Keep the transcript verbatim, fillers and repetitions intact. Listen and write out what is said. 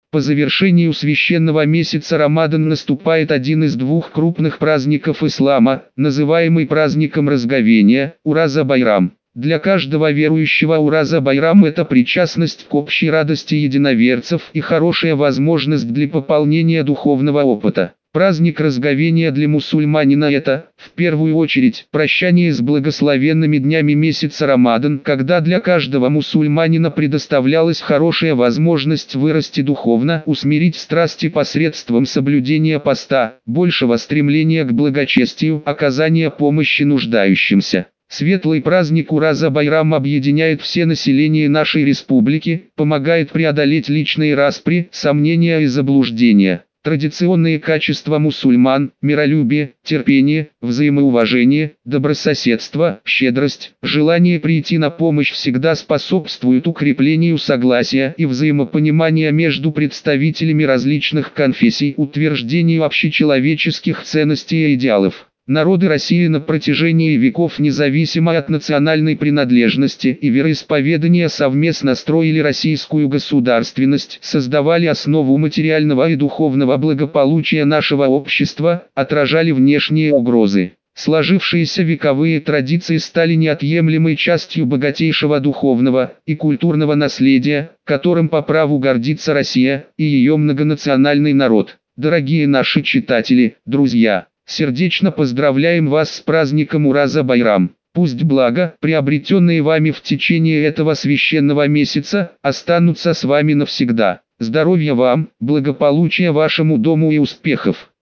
По завершению священного месяца Рамадан наступает один из двух крупных праздников ислама, называемый праздником Разговения – Ураза-Байрам. Для каждого верующего Ураза-Байрам – это причастность к общей радости единоверцев и хорошая возможность для пополнения духовного опыта. Праздник Разговения для мусульманина – это, в первую очередь, прощание с благословенными днями месяца Рамадан, когда для каждого мусульманина предоставлялась хорошая возможность вырасти духовно, усмирить страсти посредством соблюдения поста, большего стремления к благочестию, оказания помощи нуждающимся. Светлый праздник Ураза-Байрам объединяет все население нашей республики, помогает преодолеть личные распри, сомнения и заблуждения. Традиционные качества мусульман – миролюбие, терпение, взаимоуважение, добрососедство, щедрость, желание прийти на помощь всегда способствуют укреплению согласия и взаимопонимания между представителями различных конфессий, утверждению общечеловеческих ценностей и идеалов. Народы России на протяжении веков независимо от национальной принадлежности и вероисповедания совместно строили российскую государственность, создавали основу материального и духовного благополучия нашего общества, отражали внешние угрозы. Сложившиеся вековые традиции стали неотъемлемой частью богатейшего духовного и культурного наследия, которым по праву гордится Россия и ее многонациональный народ. Дорогие наши читатели, друзья! Сердечно поздравляем вас с праздником Ураза-Байрам. Пусть блага, приобретенные вами в течение этого священного месяца, останутся с вами навсегда. Здоровья вам, благополучия вашему дому и успехов!